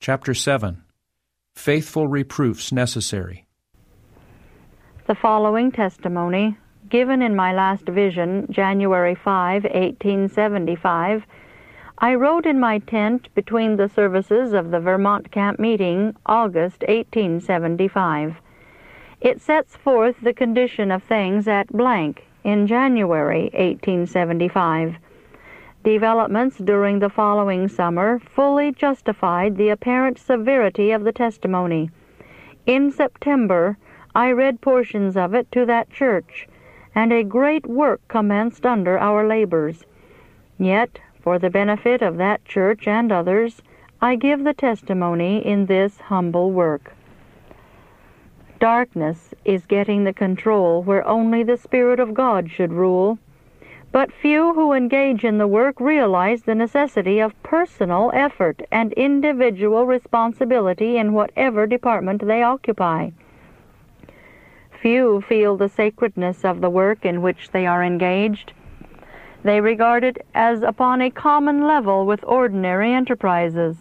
Chapter 7. Faithful Reproofs Necessary. The following testimony, given in my last vision, January 5, 1875, I wrote in my tent between the services of the Vermont Camp Meeting, August 1875. It sets forth the condition of things at blank in January 1875. Developments during the following summer fully justified the apparent severity of the testimony. In September, I read portions of it to that church, and a great work commenced under our labors. Yet, for the benefit of that church and others, I give the testimony in this humble work. Darkness is getting the control where only the Spirit of God should rule. But few who engage in the work realize the necessity of personal effort and individual responsibility in whatever department they occupy. Few feel the sacredness of the work in which they are engaged. They regard it as upon a common level with ordinary enterprises.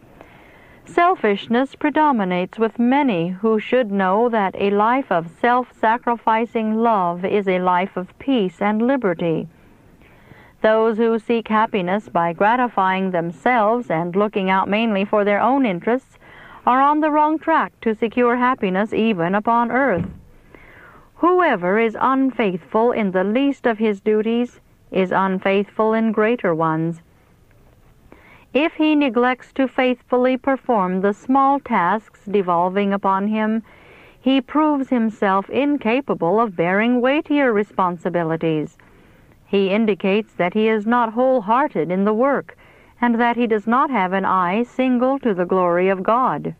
Selfishness predominates with many who should know that a life of self-sacrificing love is a life of peace and liberty. Those who seek happiness by gratifying themselves and looking out mainly for their own interests are on the wrong track to secure happiness even upon earth. Whoever is unfaithful in the least of his duties is unfaithful in greater ones. If he neglects to faithfully perform the small tasks devolving upon him, he proves himself incapable of bearing weightier responsibilities. He indicates that he is not wholehearted in the work, and that he does not have an eye single to the glory of God.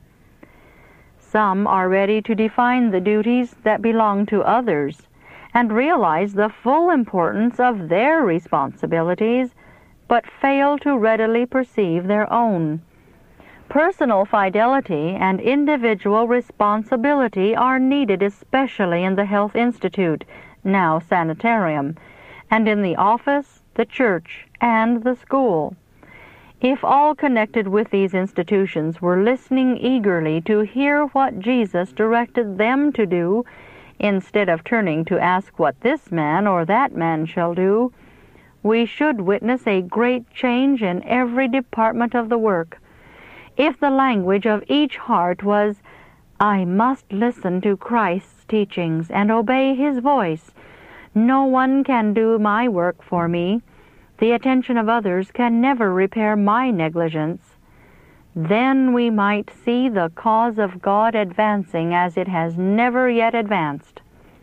Some are ready to define the duties that belong to others, and realize the full importance of their responsibilities, but fail to readily perceive their own. Personal fidelity and individual responsibility are needed especially in the Health Institute, now sanitarium, and in the office, the church, and the school. If all connected with these institutions were listening eagerly to hear what Jesus directed them to do, instead of turning to ask what this man or that man shall do, we should witness a great change in every department of the work. If the language of each heart was, "I must listen to Christ's teachings and obey His voice. No one can do my work for me. The attention of others can never repair my negligence," then we might see the cause of God advancing as it has never yet advanced.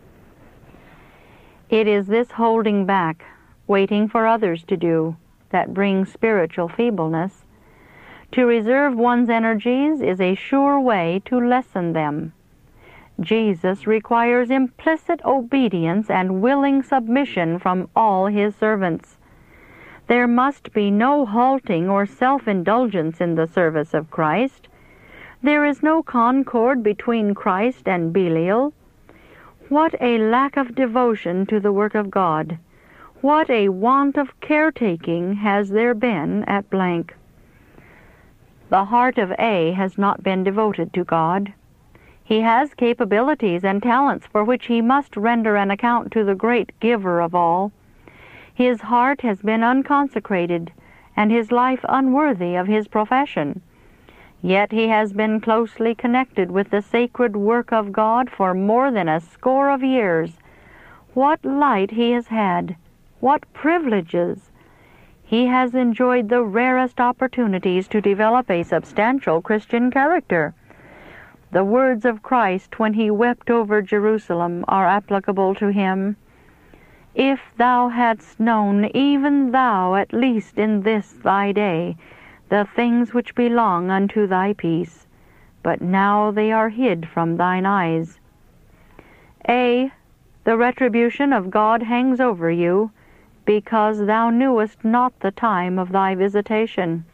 It is this holding back, waiting for others to do, that brings spiritual feebleness. To reserve one's energies is a sure way to lessen them. Jesus requires implicit obedience and willing submission from all His servants. There must be no halting or self-indulgence in the service of Christ. There is no concord between Christ and Belial. What a lack of devotion to the work of God! What a want of caretaking has there been at blank! The heart of A has not been devoted to God. He has capabilities and talents for which he must render an account to the great Giver of all. His heart has been unconsecrated, and his life unworthy of his profession. Yet he has been closely connected with the sacred work of God for more than a score of years. What light he has had! What privileges! He has enjoyed the rarest opportunities to develop a substantial Christian character. The words of Christ when He wept over Jerusalem are applicable to him. "If thou hadst known, even thou at least in this thy day, the things which belong unto thy peace, but now they are hid from thine eyes." A. The retribution of God hangs over you, because thou knewest not the time of thy visitation.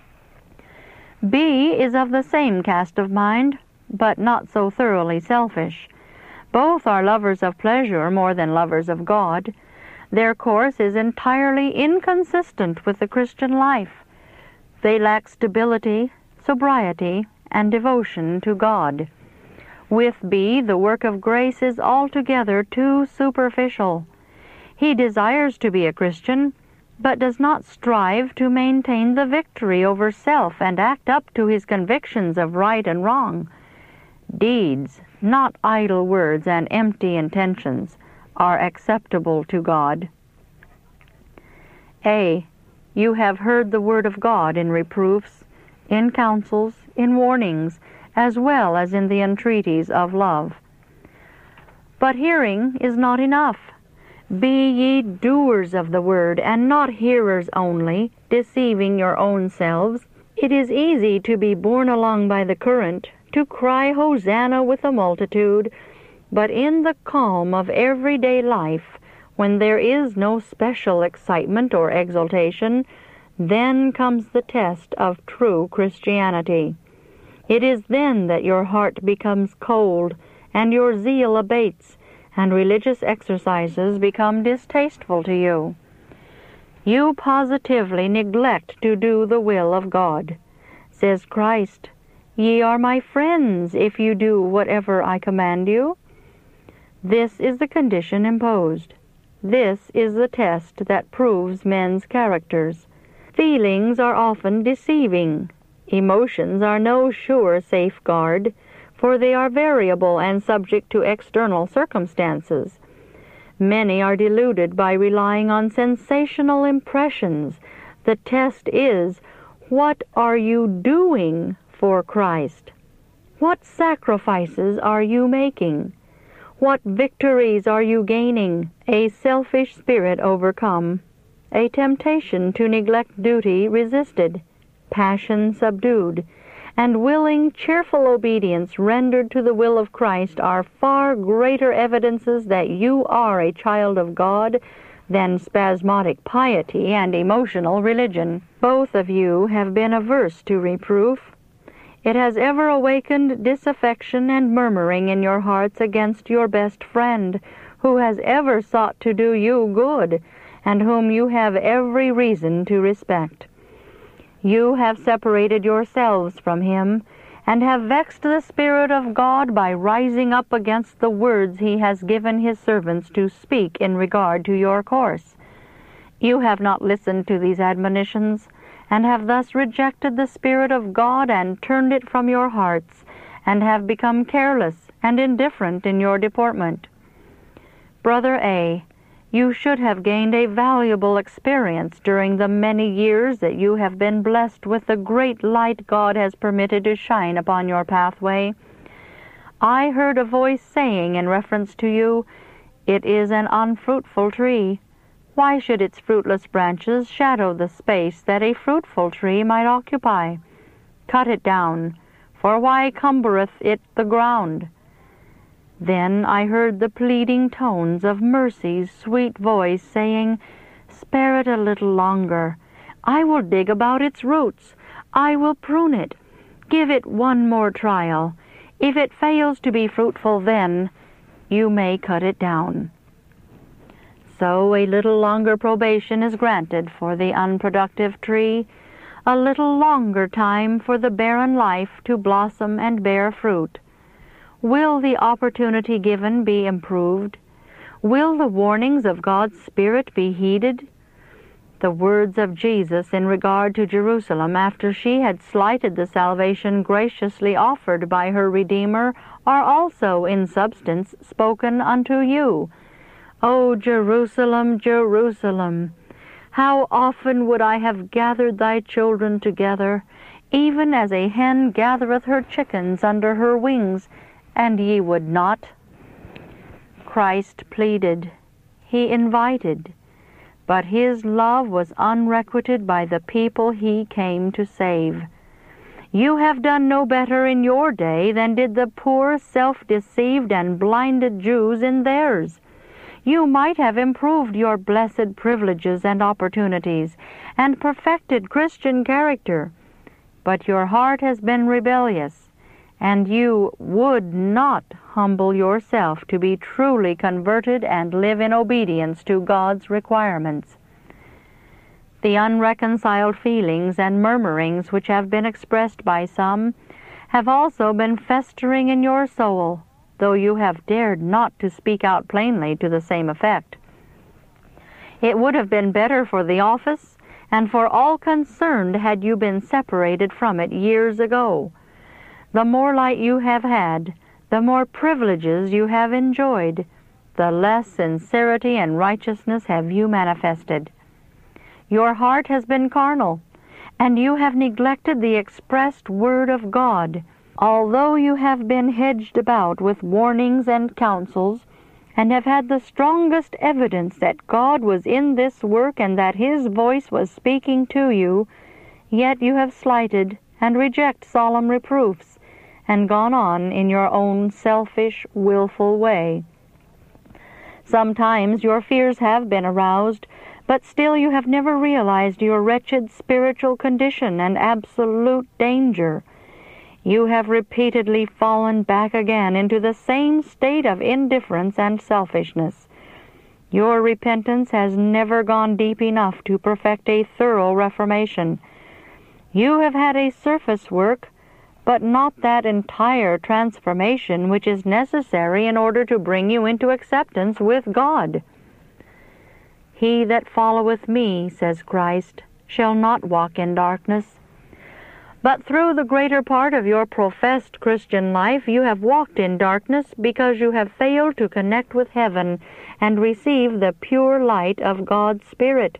B. is of the same cast of mind, but not so thoroughly selfish. Both are lovers of pleasure more than lovers of God. Their course is entirely inconsistent with the Christian life. They lack stability, sobriety, and devotion to God. With B, the work of grace is altogether too superficial. He desires to be a Christian, but does not strive to maintain the victory over self and act up to his convictions of right and wrong. Deeds, not idle words and empty intentions, are acceptable to God. A, you have heard the word of God in reproofs, in counsels, in warnings, as well as in the entreaties of love. But hearing is not enough. Be ye doers of the word, and not hearers only, deceiving your own selves. It is easy to be borne along by the current, to cry Hosanna with the multitude, but in the calm of everyday life, when there is no special excitement or exultation, then comes the test of true Christianity. It is then that your heart becomes cold, and your zeal abates, and religious exercises become distasteful to you. You positively neglect to do the will of God. Says Christ, "Ye are my friends if you do whatever I command you." This is the condition imposed. This is the test that proves men's characters. Feelings are often deceiving. Emotions are no sure safeguard, for they are variable and subject to external circumstances. Many are deluded by relying on sensational impressions. The test is, what are you doing for Christ? What sacrifices are you making? What victories are you gaining? A selfish spirit overcome, a temptation to neglect duty resisted, passion subdued, and willing, cheerful obedience rendered to the will of Christ are far greater evidences that you are a child of God than spasmodic piety and emotional religion. Both of you have been averse to reproof. It has ever awakened disaffection and murmuring in your hearts against your best friend, who has ever sought to do you good, and whom you have every reason to respect. You have separated yourselves from him, and have vexed the Spirit of God by rising up against the words he has given his servants to speak in regard to your course. You have not listened to these admonitions, and have thus rejected the Spirit of God and turned it from your hearts, and have become careless and indifferent in your deportment. Brother A, you should have gained a valuable experience during the many years that you have been blessed with the great light God has permitted to shine upon your pathway. I heard a voice saying in reference to you, "It is an unfruitful tree. Why should its fruitless branches shadow the space that a fruitful tree might occupy? Cut it down, for why cumbereth it the ground?" Then I heard the pleading tones of Mercy's sweet voice saying, "Spare it a little longer. I will dig about its roots. I will prune it. Give it one more trial. If it fails to be fruitful then, you may cut it down." So a little longer probation is granted for the unproductive tree, a little longer time for the barren life to blossom and bear fruit. Will the opportunity given be improved? Will the warnings of God's Spirit be heeded? The words of Jesus in regard to Jerusalem after she had slighted the salvation graciously offered by her Redeemer are also in substance spoken unto you. O Jerusalem, Jerusalem, how often would I have gathered thy children together, even as a hen gathereth her chickens under her wings, and ye would not. Christ pleaded, he invited, but his love was unrequited by the people he came to save. You have done no better in your day than did the poor, self-deceived, and blinded Jews in theirs. You might have improved your blessed privileges and opportunities, and perfected Christian character, but your heart has been rebellious, and you would not humble yourself to be truly converted and live in obedience to God's requirements. The unreconciled feelings and murmurings which have been expressed by some have also been festering in your soul, though you have dared not to speak out plainly to the same effect. It would have been better for the office and for all concerned had you been separated from it years ago. The more light you have had, the more privileges you have enjoyed, the less sincerity and righteousness have you manifested. Your heart has been carnal, and you have neglected the expressed word of God. Although you have been hedged about with warnings and counsels, and have had the strongest evidence that God was in this work and that His voice was speaking to you, yet you have slighted and rejected solemn reproofs, and gone on in your own selfish, willful way. Sometimes your fears have been aroused, but still you have never realized your wretched spiritual condition and absolute danger. You have repeatedly fallen back again into the same state of indifference and selfishness. Your repentance has never gone deep enough to perfect a thorough reformation. You have had a surface work, but not that entire transformation which is necessary in order to bring you into acceptance with God. He that followeth me, says Christ, shall not walk in darkness. But through the greater part of your professed Christian life you have walked in darkness because you have failed to connect with heaven and receive the pure light of God's Spirit.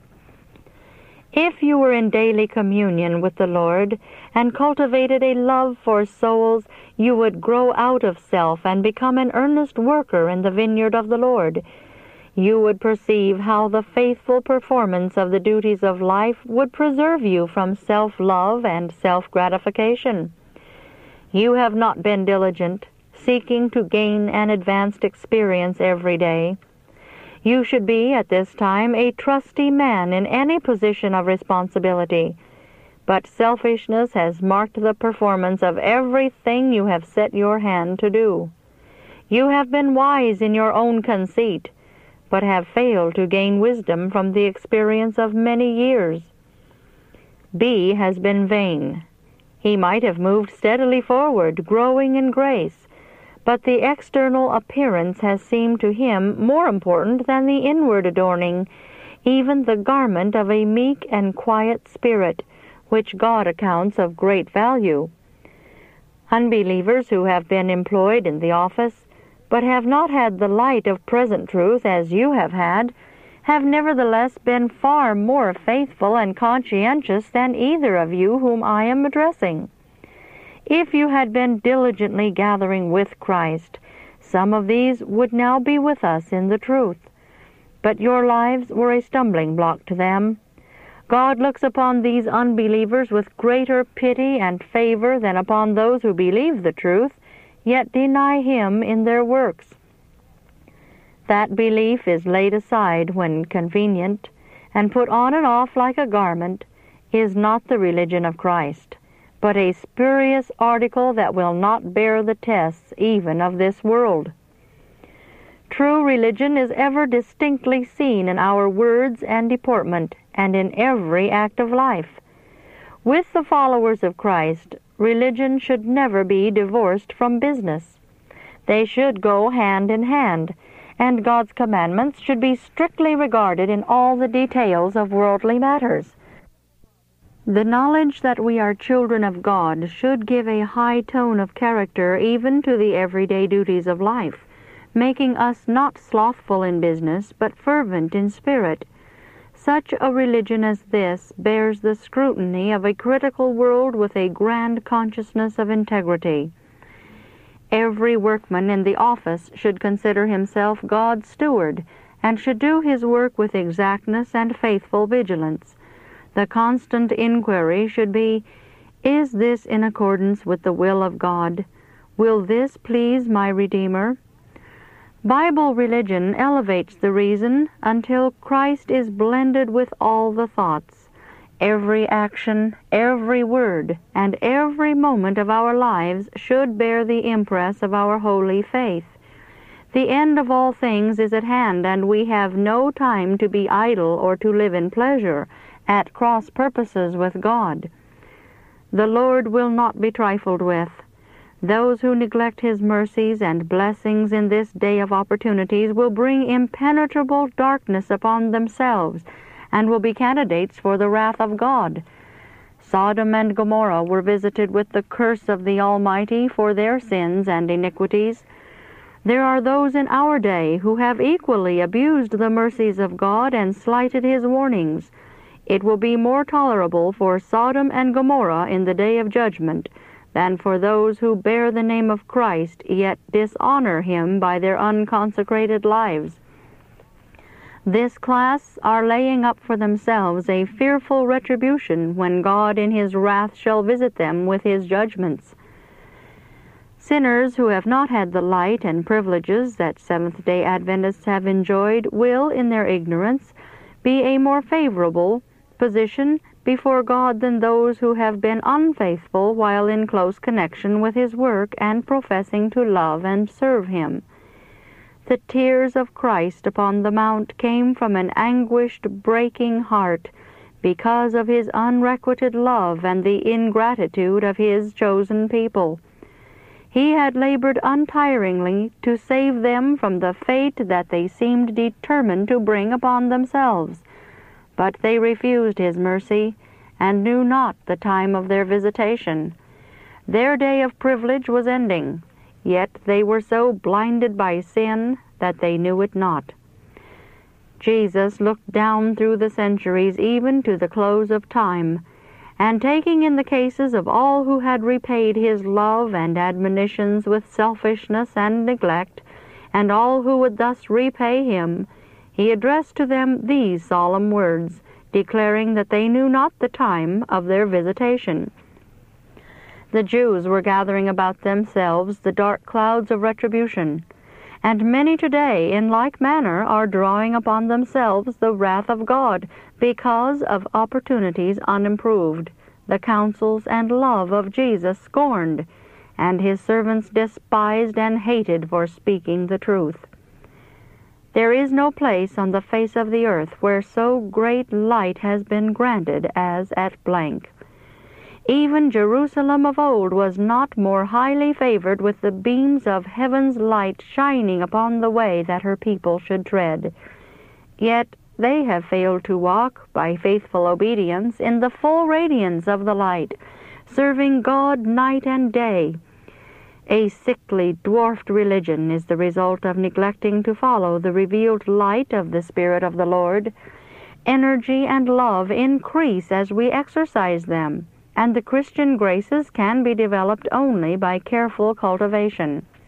If you were in daily communion with the Lord and cultivated a love for souls, you would grow out of self and become an earnest worker in the vineyard of the Lord. You would perceive how the faithful performance of the duties of life would preserve you from self-love and self-gratification. You have not been diligent, seeking to gain an advanced experience every day. You should be, at this time, a trusty man in any position of responsibility, but selfishness has marked the performance of everything you have set your hand to do. You have been wise in your own conceit, but have failed to gain wisdom from the experience of many years. B has been vain. He might have moved steadily forward, growing in grace, but the external appearance has seemed to him more important than the inward adorning, even the garment of a meek and quiet spirit, which God accounts of great value. Unbelievers who have been employed in the office, but have not had the light of present truth as you have had, have nevertheless been far more faithful and conscientious than either of you whom I am addressing. If you had been diligently gathering with Christ, some of these would now be with us in the truth, but your lives were a stumbling block to them. God looks upon these unbelievers with greater pity and favor than upon those who believe the truth, yet deny Him in their works. That belief is laid aside when convenient, and put on and off like a garment, is not the religion of Christ, but a spurious article that will not bear the tests even of this world. True religion is ever distinctly seen in our words and deportment, and in every act of life. With the followers of Christ, religion should never be divorced from business. They should go hand in hand, and God's commandments should be strictly regarded in all the details of worldly matters. The knowledge that we are children of God should give a high tone of character even to the everyday duties of life, making us not slothful in business, but fervent in spirit. Such a religion as this bears the scrutiny of a critical world with a grand consciousness of integrity. Every workman in the office should consider himself God's steward, and should do his work with exactness and faithful vigilance. The constant inquiry should be, is this in accordance with the will of God? Will this please my Redeemer? Bible religion elevates the reason until Christ is blended with all the thoughts. Every action, every word, and every moment of our lives should bear the impress of our holy faith. The end of all things is at hand, and we have no time to be idle or to live in pleasure, at cross purposes with God. The Lord will not be trifled with. Those who neglect His mercies and blessings in this day of opportunities will bring impenetrable darkness upon themselves and will be candidates for the wrath of God. Sodom and Gomorrah were visited with the curse of the Almighty for their sins and iniquities. There are those in our day who have equally abused the mercies of God and slighted His warnings. It will be more tolerable for Sodom and Gomorrah in the day of judgment than for those who bear the name of Christ, yet dishonor Him by their unconsecrated lives. This class are laying up for themselves a fearful retribution when God in His wrath shall visit them with His judgments. Sinners who have not had the light and privileges that Seventh-day Adventists have enjoyed will, in their ignorance, be a more favorable position before God than those who have been unfaithful while in close connection with His work and professing to love and serve Him. The tears of Christ upon the mount came from an anguished, breaking heart because of His unrequited love and the ingratitude of His chosen people. He had labored untiringly to save them from the fate that they seemed determined to bring upon themselves. But they refused His mercy, and knew not the time of their visitation. Their day of privilege was ending, yet they were so blinded by sin that they knew it not. Jesus looked down through the centuries, even to the close of time, and taking in the cases of all who had repaid His love and admonitions with selfishness and neglect, and all who would thus repay Him, He addressed to them these solemn words, declaring that they knew not the time of their visitation. The Jews were gathering about themselves the dark clouds of retribution, and many today in like manner are drawing upon themselves the wrath of God because of opportunities unimproved, the counsels and love of Jesus scorned, and His servants despised and hated for speaking the truth. There is no place on the face of the earth where so great light has been granted as at blank. Even Jerusalem of old was not more highly favored with the beams of heaven's light shining upon the way that her people should tread. Yet they have failed to walk, by faithful obedience, in the full radiance of the light, serving God night and day. A sickly, dwarfed religion is the result of neglecting to follow the revealed light of the Spirit of the Lord. Energy and love increase as we exercise them, and the Christian graces can be developed only by careful cultivation.